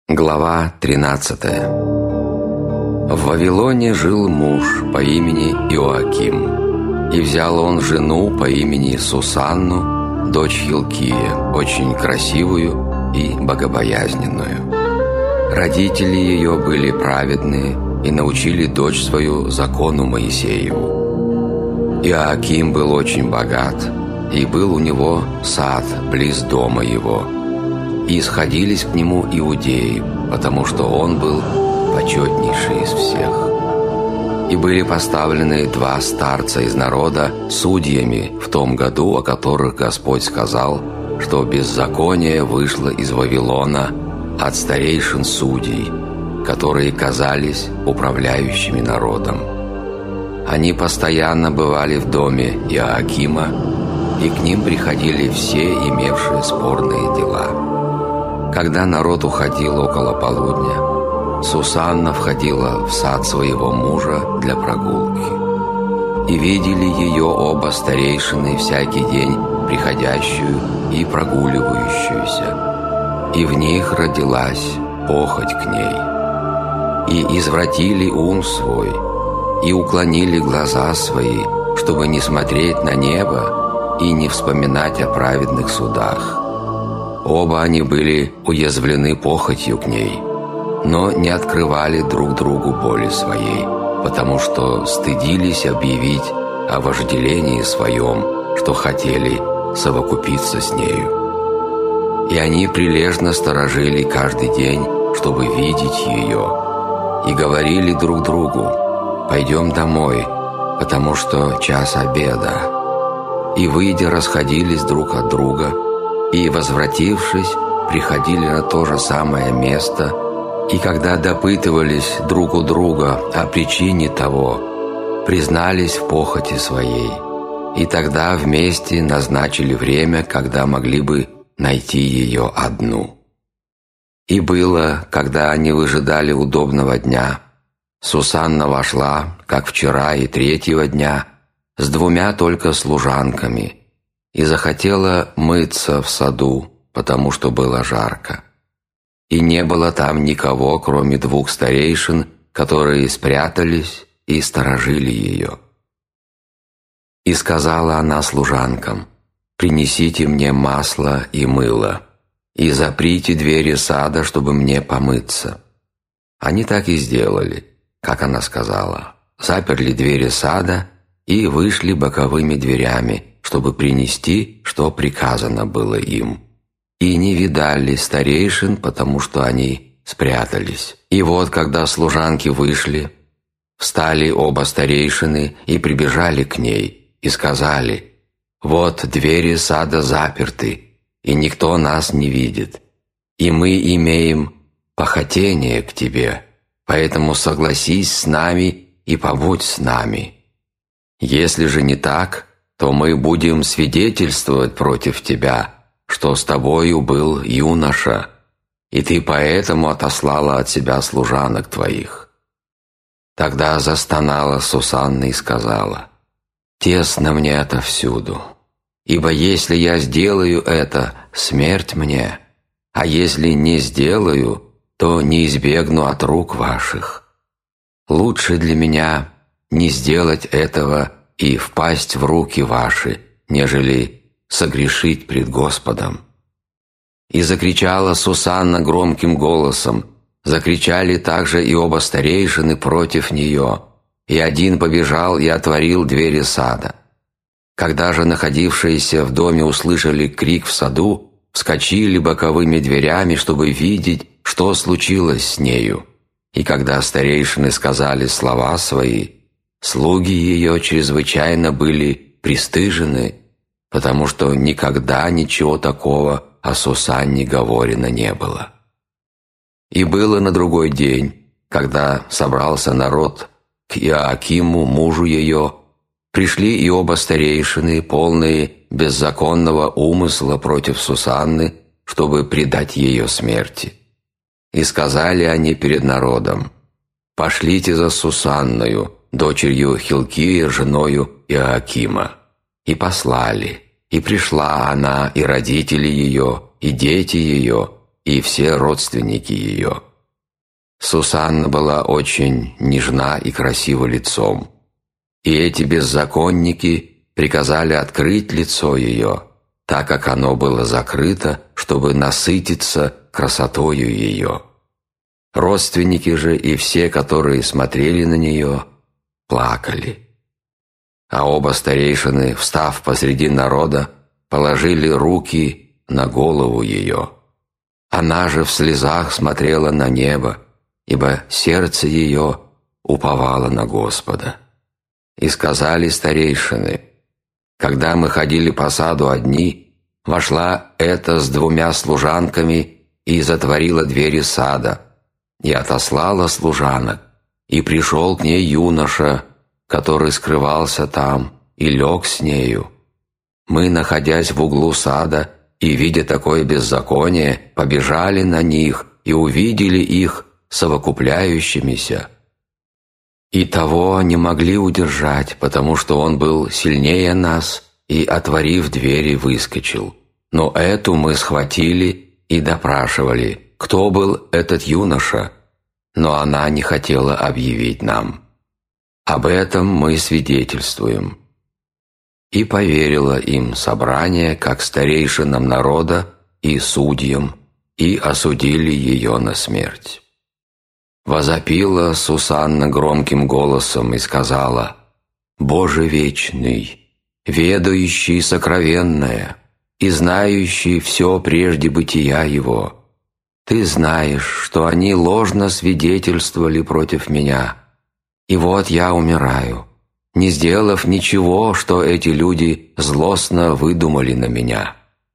Глава 13. В Вавилоне жил муж по имени Иоаким, и взял он жену по имени Сусанну, дочь Хилкия, очень красивую и богобоязненную. Родители ее были праведные и научили дочь свою закону Моисееву. Иоаким был очень богат, и был у него сад близ дома его, и сходились к нему иудеи, потому что он был почетнейший из всех. И были поставлены два старца из народа судьями в том году, о которых Господь сказал, что беззаконие вышло из Вавилона от старейшин судей, которые казались управляющими народом. Они постоянно бывали в доме Иоакима, и к ним приходили все, имевшие спорные дела. Когда народ уходил около полудня, Сусанна входила в сад своего мужа для прогулки. И видели ее оба старейшины всякий день приходящую и прогуливающуюся. И в них родилась похоть к ней. И извратили ум свой, и уклонили глаза свои, чтобы не смотреть на небо и не вспоминать о праведных судах. Оба они были уязвлены похотью к ней, но не открывали друг другу боли своей, потому что стыдились объявить о вожделении своем, что хотели совокупиться с нею. И они прилежно сторожили каждый день, чтобы видеть ее, и говорили друг другу: «Пойдем домой, потому что час обеда». И, выйдя, расходились друг от друга, и, возвратившись, приходили на то же самое место, и когда допытывались друг у друга о причине того, признались в похоти своей, и тогда вместе назначили время, когда могли бы найти ее одну. И было, когда они выжидали удобного дня, Сусанна вошла, как вчера и третьего дня, с двумя только служанками, и захотела мыться в саду, потому что было жарко. И не было там никого, кроме двух старейшин, которые спрятались и сторожили ее. И сказала она служанкам: «Принесите мне масло и мыло, и заприте двери сада, чтобы мне помыться». Они так и сделали, как она сказала, заперли двери сада и вышли боковыми дверями, чтобы принести, что приказано было им. И не видали старейшин, потому что они спрятались. И вот, когда служанки вышли, встали оба старейшины и прибежали к ней, и сказали: «Вот двери сада заперты, и никто нас не видит, и мы имеем похотение к тебе, поэтому согласись с нами и побудь с нами. Если же не так, то мы будем свидетельствовать против тебя, что с тобою был юноша, и ты поэтому отослала от себя служанок твоих». Тогда застонала Сусанна и сказала: «Тесно мне отовсюду, ибо если я сделаю это, смерть мне, а если не сделаю, то не избегну от рук ваших. Лучше для меня не сделать этого и впасть в руки ваши, нежели согрешить пред Господом». И закричала Сусанна громким голосом, закричали также и оба старейшины против нее, и один побежал и отворил двери сада. Когда же находившиеся в доме услышали крик в саду, вскочили боковыми дверями, чтобы видеть, что случилось с нею. И когда старейшины сказали слова свои, слуги ее чрезвычайно были пристыжены, потому что никогда ничего такого о Сусанне говорено не было. И было на другой день, когда собрался народ к Иоакиму, мужу ее, пришли и оба старейшины, полные беззаконного умысла против Сусанны, чтобы предать ее смерти. И сказали они перед народом: «Пошлите за Сусанною, дочерью Хилкия, женою Иоакима». И послали, и пришла она, и родители ее, и дети ее, и все родственники ее. Сусанна была очень нежна и красива лицом, и эти беззаконники приказали открыть лицо ее, так как оно было закрыто, чтобы насытиться красотою ее. Родственники же и все, которые смотрели на нее, плакали. А оба старейшины, встав посреди народа, положили руки на голову ее. Она же в слезах смотрела на небо, ибо сердце ее уповало на Господа. И сказали старейшины: когда мы ходили по саду одни, вошла эта с 2 служанками и затворила двери сада, и отослала служанок, и пришел к ней юноша, который скрывался там, и лег с нею. Мы, находясь в углу сада и видя такое беззаконие, побежали на них и увидели их совокупляющимися. И того не могли удержать, потому что он был сильнее нас, и, отворив двери, выскочил. Но эту мы схватили и допрашивали, кто был этот юноша, но она не хотела объявить нам. Об этом мы свидетельствуем. И поверило им собрание, как старейшинам народа и судьям, и осудили ее на смерть. Возопила Сусанна громким голосом и сказала: «Боже вечный, ведающий сокровенное и знающий все прежде бытия его, Ты знаешь, что они ложно свидетельствовали против меня, и вот я умираю, не сделав ничего, что эти люди злостно выдумали на меня».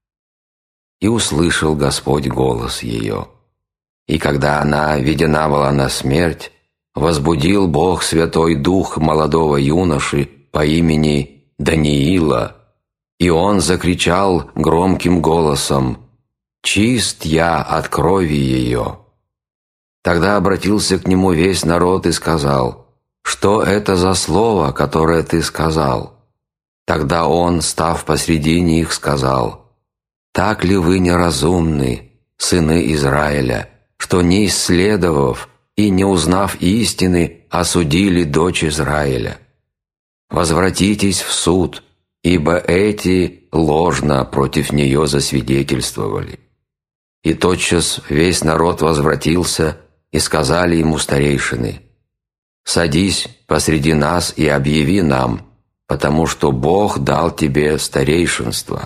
И услышал Господь голос ее. И когда она ведена была на смерть, возбудил Бог Святой Дух молодого юноши по имени Даниила, и он закричал громким голосом: «Чист я от крови ее». Тогда обратился к нему весь народ и сказал: «Что это за слово, которое ты сказал?» Тогда он, став посреди них, сказал: «Так ли вы неразумны, сыны Израиля, что не исследовав и не узнав истины, осудили дочь Израиля? Возвратитесь в суд, ибо эти ложно против нее засвидетельствовали». И тотчас весь народ возвратился, и сказали ему старейшины: «Садись посреди нас и объяви нам, потому что Бог дал тебе старейшинство».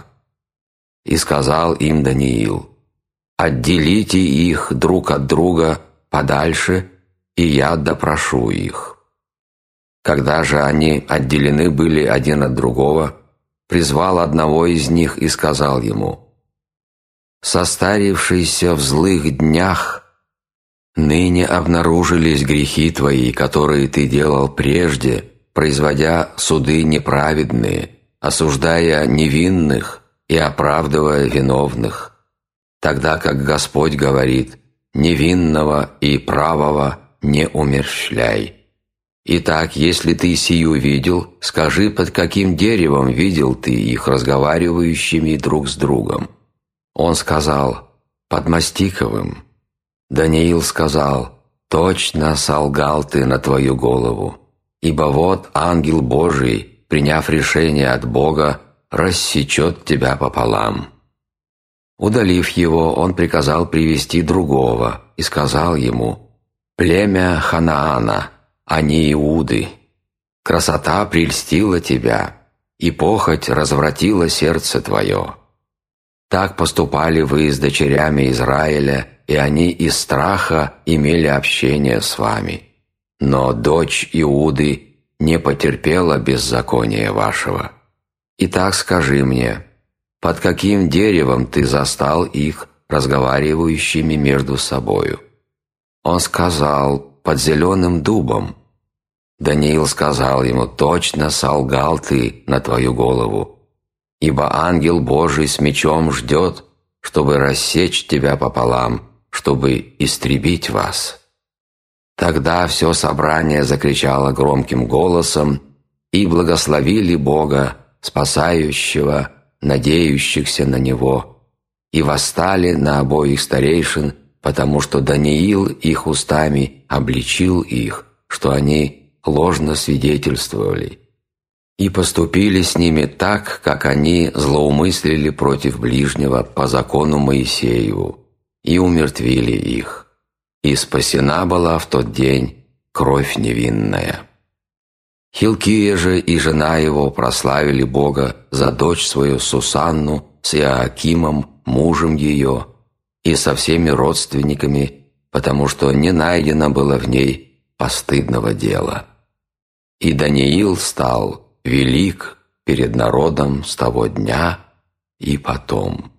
И сказал им Даниил: «Отделите их друг от друга подальше, и я допрошу их». Когда же они отделены были один от другого, призвал одного из них и сказал ему: «Состарившийся в злых днях, ныне обнаружились грехи твои, которые ты делал прежде, производя суды неправедные, осуждая невинных и оправдывая виновных. Тогда как Господь говорит: невинного и правого не умерщвляй. Итак, если ты сию видел, скажи, под каким деревом видел ты их разговаривающими друг с другом?» Он сказал: «Под мастиковым». Даниил сказал: «Точно солгал ты на твою голову, ибо вот ангел Божий, приняв решение от Бога, рассечет тебя пополам». Удалив его, он приказал привести другого и сказал ему: «Племя Ханаана, они иуды. Красота прельстила тебя, и похоть развратила сердце твое. Так поступали вы с дочерями Израиля, и они из страха имели общение с вами. Но дочь Иуды не потерпела беззакония вашего. Итак, скажи мне, под каким деревом ты застал их разговаривающими между собою?» Он сказал: «Под зеленым дубом». Даниил сказал ему: «Точно солгал ты на твою голову, ибо ангел Божий с мечом ждет, чтобы рассечь тебя пополам, чтобы истребить вас». Тогда все собрание закричало громким голосом и благословили Бога, спасающего надеющихся на Него, и восстали на обоих старейшин, потому что Даниил их устами обличил их, что они ложно свидетельствовали, и поступили с ними так, как они злоумыслили против ближнего по закону Моисееву, и умертвили их. И спасена была в тот день кровь невинная. Хилкия же и жена его прославили Бога за дочь свою Сусанну с Иоакимом, мужем ее, и со всеми родственниками, потому что не найдено было в ней постыдного дела. И Даниил стал велик перед народом с того дня и потом.